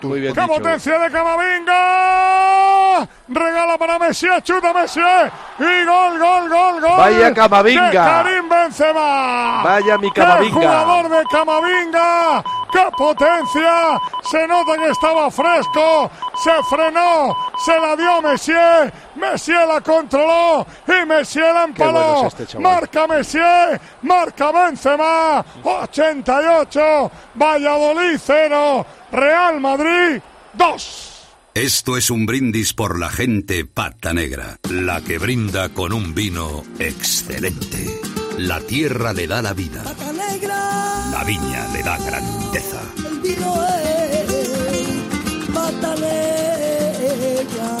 Muy bien ¡Qué dicho. potencia de Camavinga! Regala para Messi, chuta Messi. Y gol. Vaya Camavinga. ¡De Karim Benzema! Vaya mi ¡Qué Camavinga! jugador de Camavinga! ¡Qué potencia! Se nota que estaba fresco. Se frenó. Se la dio Messi. Messi la controló. Y Messi la empaló. bueno es este chaval. Marca Messi. Marca Benzema. 88. Valladolid 0. Real Madrid 2. Esto es un brindis por la gente pata negra, la que brinda con un vino excelente. La tierra le da la vida, Pata negra, la viña le da grandeza. el vino es pata negra.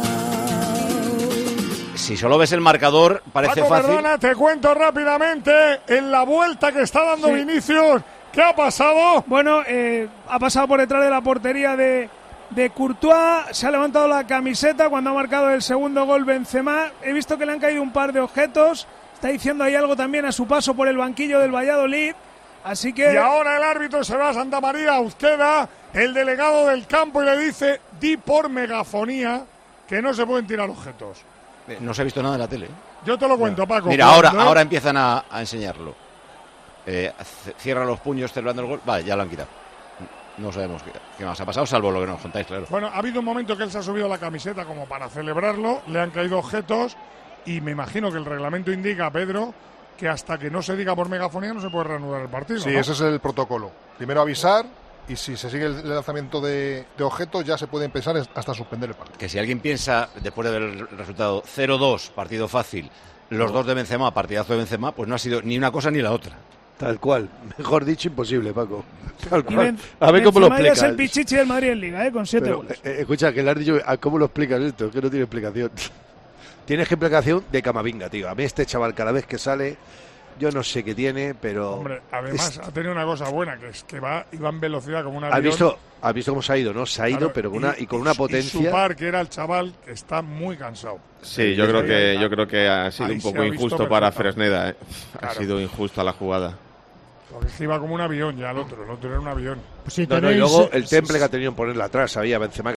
Si solo ves el marcador, parece Paco, fácil. perdona, te cuento rápidamente en la vuelta que está dando Vinicius. ¿Qué ha pasado? Bueno, ha pasado por detrás de la portería de Courtois, se ha levantado la camiseta cuando ha marcado el segundo gol Benzema. He visto que le han caído un par de objetos. Está diciendo ahí algo también a su paso por el banquillo del Valladolid. Así que... Y ahora el árbitro se va a Santa María Uzqueda, el delegado del campo, y le dice, di por megafonía que no se pueden tirar objetos. No se ha visto nada en la tele. Yo te lo cuento, Paco. Mira, ahora empiezan a enseñarlo. Cierra los puños celebrando el gol. Vale, ya lo han quitado. No sabemos qué más ha pasado, salvo lo que nos contáis, claro. Bueno, ha habido un momento que él se ha subido la camiseta como para celebrarlo, le han caído objetos y me imagino que el reglamento indica, Pedro, que hasta que no se diga por megafonía no se puede reanudar el partido. Sí, ¿no? ese es el protocolo. Primero avisar y si se sigue el lanzamiento de objetos ya se puede empezar hasta suspender el partido. Que si alguien piensa, después del resultado 0-2, partido fácil, los dos de Benzema, partidazo de Benzema, pues no ha sido ni una cosa ni la otra. Tal cual. Mejor dicho, imposible, Paco. Tal Y cual. A ver cómo lo Benzema ya es explicas. el pichichi del Madrid en Liga, con 7 Pero, goles. escucha, que le has dicho, ¿cómo lo explicas esto? Que no tiene explicación. Tiene explicación de Camavinga, tío. A mí este chaval cada vez que sale, yo no sé qué tiene, pero... Hombre, además ha tenido una cosa buena, que es que iba en velocidad como un avión. ¿Has visto cómo se ha ido, no? Se ha ido, Claro, pero con una potencia... Y su par, que era el chaval, que está muy cansado. Sí, yo creo que ha sido Ahí un se poco ha visto injusto para perfecto. Fresneda. Ha Claro. sido injusta la jugada. Porque es que iba como un avión ya el otro era un avión. No, y luego el temple que ha tenido en ponerla atrás, había Benzema